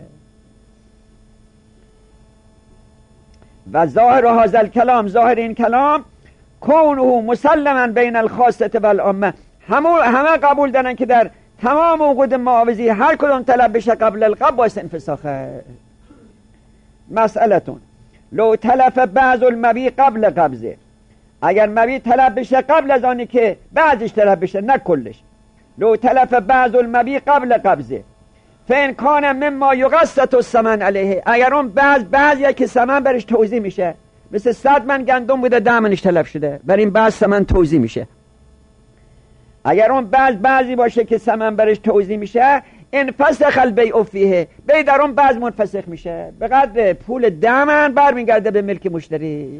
و ظاهر هذا الکلام، ظاهر این کلام کونه مسلما بین الخاصه و العامه، همه همه قبول دارن که در تمام عقود معاوضی هر کدوم طلب بشه قبل القبض باعث انفساخه. مسئلتون لو تلف بعض المبیع قبل قبضه، اگر مبیع طلب بشه قبل از آنی که بعضش طلب بشه نه کلش، لو تلف بعض المبیع قبل قبضه فان کان مما یقسط الثمن علیه، اگر اون بعض بعضی که ثمن برش توزیع میشه، مثل صد من گندم بوده ده منش طلب شده، بر این بعض ثمن توزیع میشه، اگر اون بعض بعضی باشه که ثمن برش توزیع میشه، انفسخ البیع فیه، بیع در اون بعض منفسخ میشه، به قدر پول ده من برمیگرده به ملک مشتری،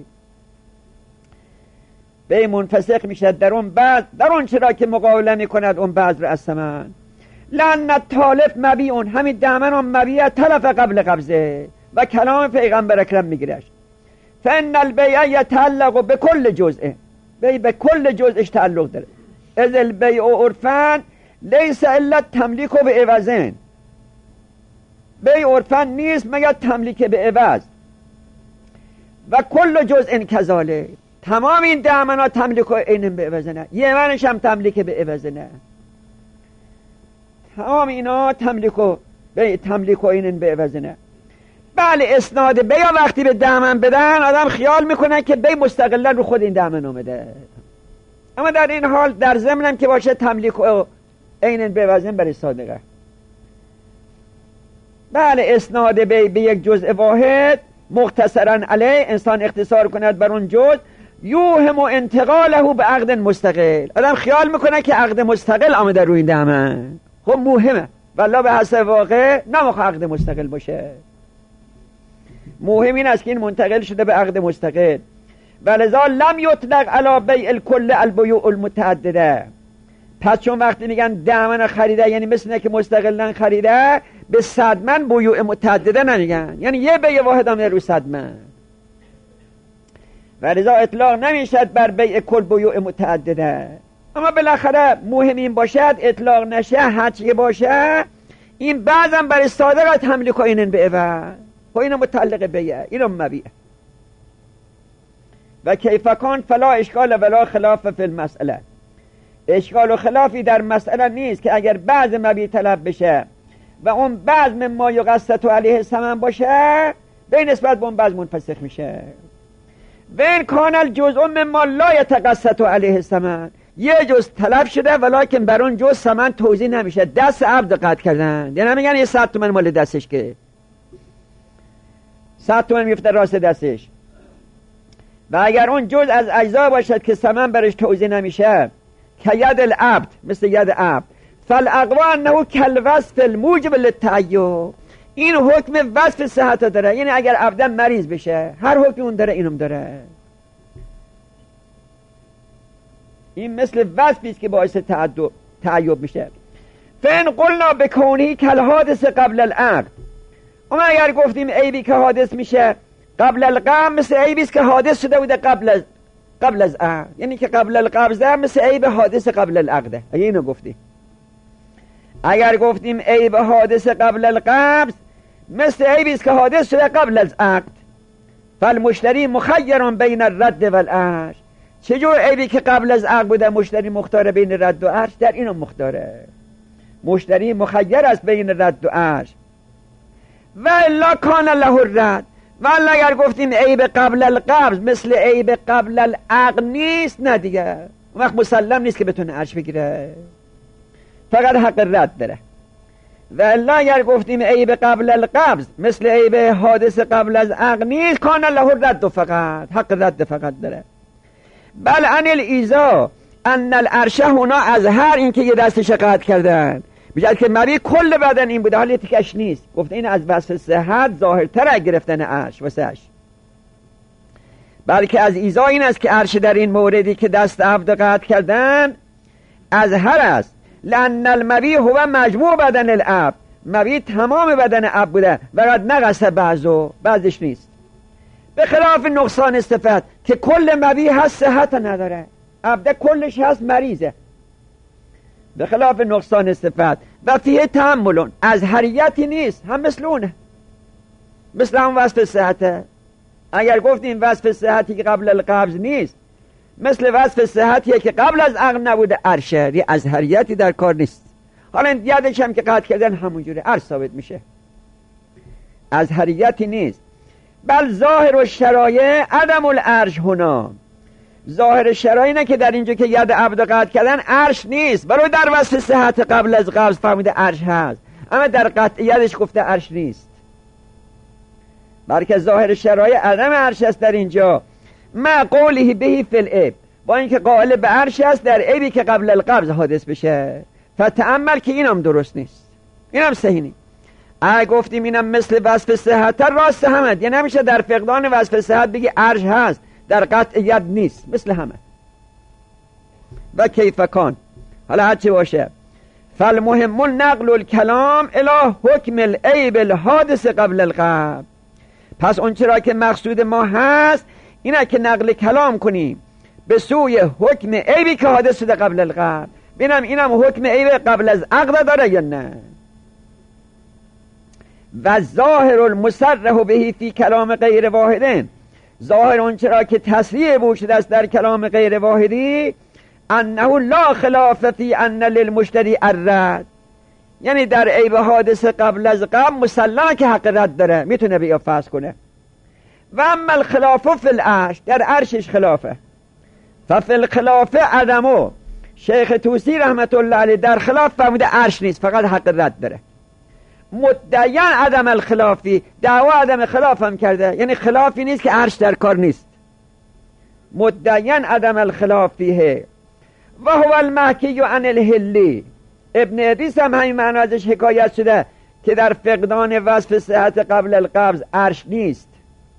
بیع منفسخ میشه در اون بعض، در اون چرا که مقابله میکند اون بعض رو از ثمن. لأن طالب مبیعون، همین ده من اون مبیع تلف قبل قبضه، و کلام پیغمبر اکرم میگیرش فان البیع یتعلق به کل جزء، بی به کل جزءش تعلق داره. از البیع عرفاً لیس الا تملیک به عوضین، بیع عرفاً نیست مگر تملیک به عوض. و کل جزء کذالک، تمام این دامنا تملیک عین به عوض نه، یه منش هم تملیک به عوض نه، تمام اینا تملیک و به تملیک و عین به عوض نه. بله اسناد بیا وقتی به دامن بدن آدم خیال میکنه که بی مستقلا رو خود این دامن اومده، اما در این حال در ضمنم که باشه تملیک و عین به عوض برای صادقه. بله اسناد بی به یک جزء واحد مختصرا علیه، انسان اختصار کند بر اون جزء، یوهم انتقاله به عقد مستقل، آدم خیال میکنه که عقد مستقل آمده روی این دامن. خب مهمه والله به حسب واقع نمیخواد عقد مستقل باشه، مهم این است که این منتقل شده به عقد مستقل. ولذا لم یطلق علی بیع الکل البیوع المتعدده. پس چون وقتی میگن دامن خریده یعنی مثل اینه که مستقلا خریده، به صد من بیوع متعدده نمیگن، یعنی یه بیع واحد هم رو صد من. ولذا اطلاق نمیشد بر بیع کل بیوع متعدده. اما بالاخره مهم این باشد اطلاق نشه، هرچی باشه این بعضم برای صادقات تملیک اینن به عوض، خب اینو متعلق بیع، اینو مبیع. و کیف کان فلا اشکال ولا خلاف فی المسئله، اشکال و خلافی در مسئله نیست که اگر بعض مبیع طلب بشه و اون بعض مما یقسط علیه ثمن باشه، به نسبت به اون بعض منفسخ میشه. و این کان الجزء مما لا یتقسط علیه ثمن، یه جز طلب شده ولیکن بر اون جز ثمن توزیع نمیشه، دست عبد قطع کردن، یعنی میگن یه صد تومن مال دستش، که صد تومن میفته راست دستش. و اگر اون جز از اجزا باشد که ثمن برش توزیع نمیشه، که ید العبد، مثل ید عبد، فالاقوا انه کالوصف الموجب للتعیب، این حکم وصف صحت داره، یعنی اگر عبدا مریض بشه هر حکم اون داره اینم داره. این مثل وصفی است که باعث تعدد تعیب میشه. فین قلنا بکونی کالحادث قبل العقد، اما اگر گفتیم عیبی که حادث میشه قبل القبض، مثل عیبی است که حادث شده بوده قبل از قبل از عقد، یعنی که قبل القبض مثل عیب حادث قبل العقد. اگه اینو گفتیم، اگر گفتیم عیب حادث قبل القبض مثل عیبی است که حادث شده قبل از عقد، فالمشتری مخیر بین الرد والعرش، چجور عیبی که قبل از عقد بوده مشتری مختار بین رد و عرش، در اینو مختاره، مشتری مخیر است بین رد و عرش. و الا کان له الرد، ولی اگر گفتیم عیب قبل القبض مثل عیب قبل العقد نیست، نه دیگه اون وقت مسلم نیست که بتونه عرش بگیره، فقط حق رد داره. و الا اگر گفتیم عیب قبل القبض مثل عیب حادث قبل از عقد نیست، کان له الرد، فقط حق رد فقط داره. بل عن الایذا ان العرش هنا از هر این که یه دستش قطع کردن، بجد که مبی کل بدن این بوده، حالی تکش نیست، گفته این از وصف صحت ظاهرتر گرفتن عرش واسش، بلکه از ایذا این است که عرش در این موردی که دست عبد قطع کردن از هر است، لان المبی هو مجموع بدن العبد، مبی تمام بدن عبد بوده و قد نقص بعضو، بعضش نیست، به خلاف نقصان صفت که کل مبی هست صحت نداره، عبد کلش هست مریضه، به خلاف نقصان صفت. و فیه تحملون، از هریتی نیست، هم مثل اونه، مثل هم وصف صحته. اگر گفتیم وصف صحتی که قبل القبض نیست مثل وصف صحتیه که قبل از عقد نبوده، عرشه از هریتی در کار نیست. حالا این یادش هم که قطع کردن همونجوره عرش ثابت میشه، از هریتی نیست. بل ظاهر و شرایع عدم العرش هنا، ظاهر شرایع اینه که در اینجا که ید عبد قطع کردن عرش نیست، برای در وصف صحت قبل از قبض فهمیده عرش هست، اما در قطعیتش گفته عرش نیست، بلکه ظاهر شرایع عدم عرش است در اینجا، ما قوله بهی فی العیب، با اینکه قائل به عرش است در عیبی که قبل القبض حادث بشه. فتأمل که اینم درست نیست، اینم صحیح نیست. اگه گفتیم اینم مثل وصف صحت راست همه، یعنی نمیشه در فقدان وصف صحت بگی عرش هست در قطعیت نیست، مثل همه. و کیف کان، حالا هرچی باشه، فالمهم نقل الکلام الی حکم العیب الحادث قبل القبض، پس اون چرا که مقصود ما هست اینه که نقل کلام کنیم به سوی حکم عیبی که حادث شده قبل القبض، ببینم اینم حکم عیب قبل از عقد داره یا نه. و ظاهر المصرح به فی کلام غیر واحدین، ظاهر اون چرا که تصریح بود شده است در کلام غیر واحدی، انه لا خلاف فی ان للمشتری الرد، یعنی در عیب حادث قبل از قبل مسلمه که حق رد داره، میتونه بیا فسخ کنه. و اما الخلاف فی العرش، در عرشش خلافه. ففی الخلاف عدمو، شیخ طوسی رحمت الله علیه در خلاف فرموده عرش نیست، فقط حق رد داره. مدعیان عدم الخلافی، دعوا عدم خلاف هم کرده، یعنی خلافی نیست که عرش در کار نیست. مدعیان عدم الخلافیه. و هو المحکی عن الهلی، ابن ادریس هم همین معنی ازش حکایت شده که در فقدان وصف صحت قبل القبض عرش نیست.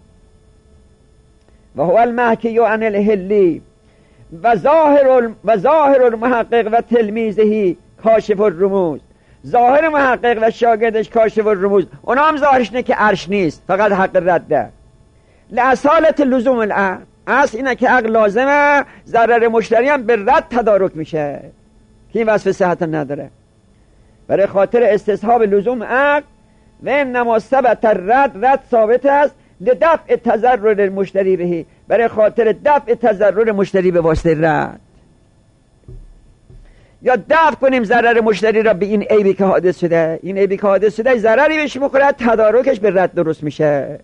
و هو المحکی عن الهلی و ظاهر و ظاهر المحقق و تلمیذه کاشف الرموز، ظاهر محقق و شاگردش کاشف الرموز اونا هم ظاهرش نه که عرش نیست، فقط حق رده. لأصالت لزوم العقل، اصل اینه که عقل لازمه، ضرر مشتری هم به رد تدارک میشه که این وصف صحت نداره. برای خاطر استصحاب لزوم عقل و انما ثبت رد، رد ثابت است لدفع تضرر مشتری بهی، برای خاطر دفع تضرر مشتری به واسطه رد، یا دفع کنیم ضرر مشتری را به این عیبی که حادث شده. این عیبی که حادث شده ضرری بهش میخوره، تدارکش به رد درست میشه.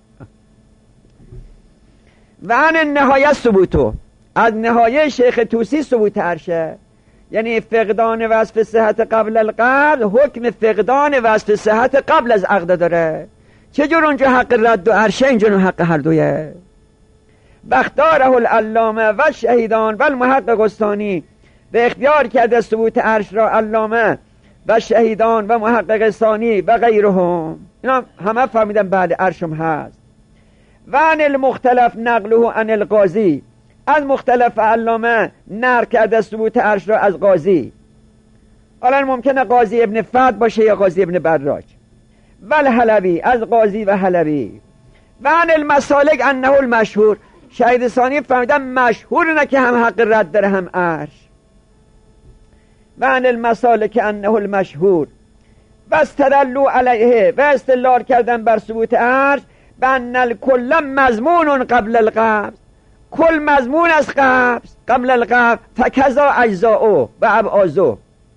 و عن نهایه ثبوتو، از نهایه شیخ طوسی ثبوت عرشه، یعنی فقدان وصف صحت قبل القبض حکم فقدان وصف صحت قبل از عقد داره. چجور اونجا حق رد و عرشه، اینجا حق هر دویه. بختاره العلامه و شهیدان و المحقق الثانی، به اختیار کرده ثبوت عرش را علامه و شهیدان و محقق ثانی و غیرهم، اینا همه فهمیدن بعد عرشم هست. و عن المختلف نقله عن القاضی، از مختلف علامه نقل کرده ثبوت عرش را از قاضی. حالا ممکنه قاضی ابن فهد باشه یا قاضی ابن براج. و الحلبی، از قاضی و حلبی. و عن المسالک انه المشهور، شهید ثانی فهمیدن مشهور نه که هم حق رد داره هم عرش. و عن المسالک انه المشهور و استدلوا علیه، و استدلال کردن بر ثبوت عرش بان الکل مضمون قبل القبض، کل مضمون از قبض قبل القبض، فکذا اجزاؤه و ابعاضه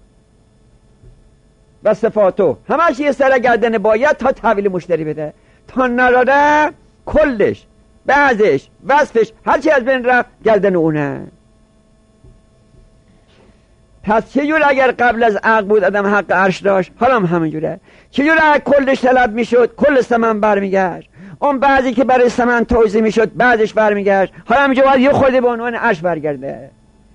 و صفاتو، همش یه سر گردن باید تا تحویل مشتری بده، تا نراده کلش بعضش وصفش هرچی از بین رفت گردن اونه. پس چجور اگر قبل از عقد بود آدم حق عرش داشت، حالا هم همینجوره. چجور اگر کلش طلب میشد کل ثمن برمیگشت، اون بعضی که برای ثمن توزیع میشد بعضش برمیگشت، حالا همینجا باید یه خورده به عنوان عرش برگرده.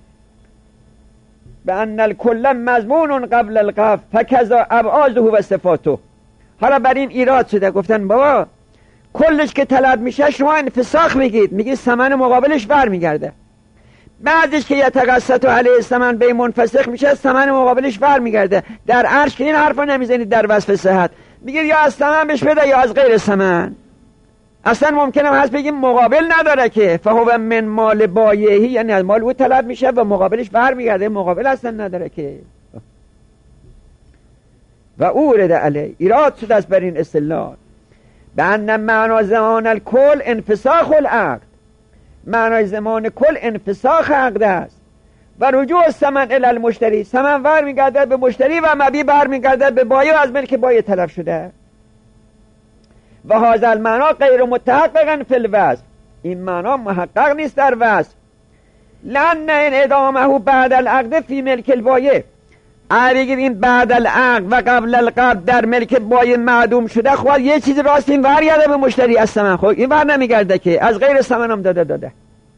بأن الکل مضمون قبل القبض فکذا ابعاضه و صفاته. حالا بر این ایراد شده، گفتن بابا کلش که طلب میشه شما انفساخ میگید، میگید ثمن مقابلش برمیگرده، بعدش که یتقسط علیه ثمن به منفسخ میشه ثمن مقابلش برمیگرده. در عرش که این حرفا نمیزنید، در وصف صحت میگید یا از ثمن بهش بده یا از غیر ثمن. اصلا ممکنه هست بگیم مقابل نداره که فهو من مال بایعی، یعنی از مال او طلب میشه و مقابلش برمیگرده، مقابل اصلا نداره که. و اورد علیه، ایراد شده است بر این استدلال به ان معنا زمان الکل انفساخ العقد، معنای زمان کل انفساخ عقد است. و رجوع ثمن الی المشتری، ثمن برمیگرده به مشتری و مبیع برمیگرده به بایع از ملک بایع طلب شده. و هذا المعنا غیر متحقق فی الوصف، این معنا محقق نیست در وصف. لان انعدامه بعد العقد فی ملک البایع، اگر این بعد العقد و قبل القبض در ملک بایع معدوم شده، خب یه چیز راست این برگرده به مشتری از ثمن، خب این بر نمیگرده که از غیر ثمن هم داده داده.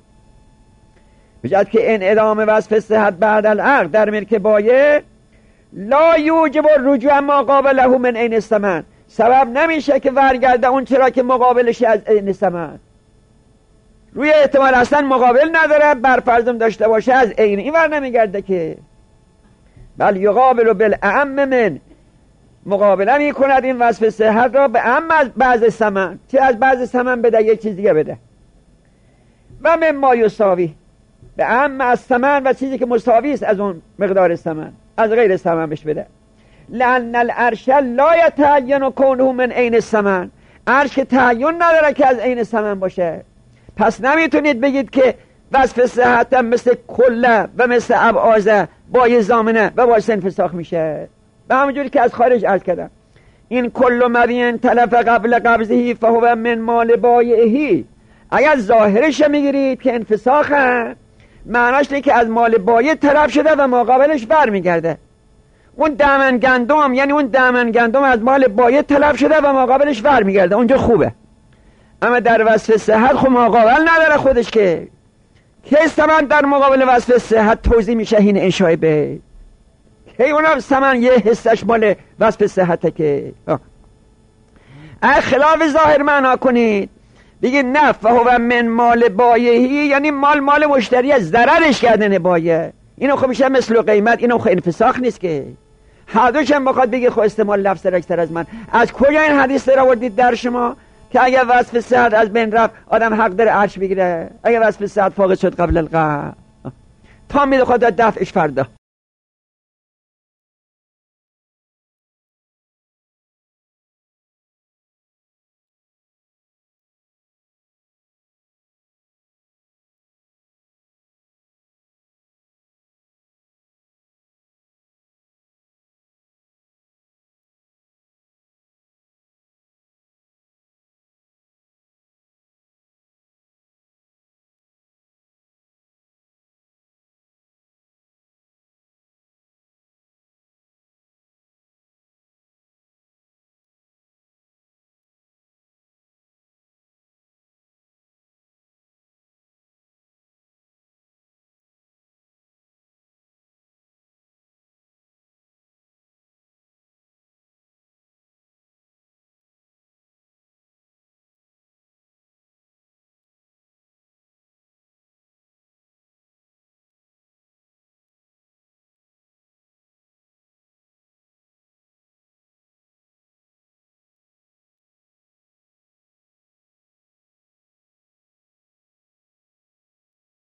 بجد که انعدام وصف صحت بعد العقد در ملک بایع لا یوجب الرجوع ما قابله من عین الثمن، سبب نمیشه که برگرده اون چرا که مقابلش از عین ثمن. روی احتمال اصلا مقابل نداره، بر فرضم داشته باشه از عین، این بر نمیگرده که. بل یقابل بالاعم من، مقابله می کند این وصف صحت را به اما از بعض ثمن، چه از بعض ثمن بده یک چیز دیگه بده، و مما یساوی به اما از ثمن و چیزی که مساوی است از اون مقدار ثمن از غیر ثمن بهش بده. لأن العرش لا یتعین کونه من عین الثمن، عرش که تعین نداره که از عین ثمن باشه. پس نمیتونید بگید که وصف صحت هم مثل کله و مثل ابعاضه با یه زامنه و باعث انفساخ میشه. به همونجوری که از خارج عرض کردم این کل مبین تلف قبل قبضهی فهو من مال بایعهی، اگر ظاهرش میگیرید که انفساخه، معناش اینه که از مال بایع طرف شده و مقابلش بر میگرده. اون دامن گندم یعنی اون دامن گندم از مال بایع طلب شده و مقابلش بر میگرده، اونجا خوبه. اما در وصف صحت خب مقابل نداره خودش، که که ثمن در مقابل وصف صحت توضیح میشه این انشای به که اونم ثمن یه حصش مال وصف صحته. که اگه خلاف ظاهر معنا کنید دیگه نه فهو من مال بایعهی یعنی مال مال مشتری، ضررش کردن بایع، اینو خب میشه مثل قیمت، اینو خب انفساخ نیست که. هر دوش هم بخواد بگه خب استعمال لفظ اکثر از من. از کجا این حدیث را آوردید در شما که اگر وصف صحت از بین رفت آدم حق داره عرش بگیره؟ اگر وصف صحت فاقد شد قبل القبض تا میده خدا دفعش فردا.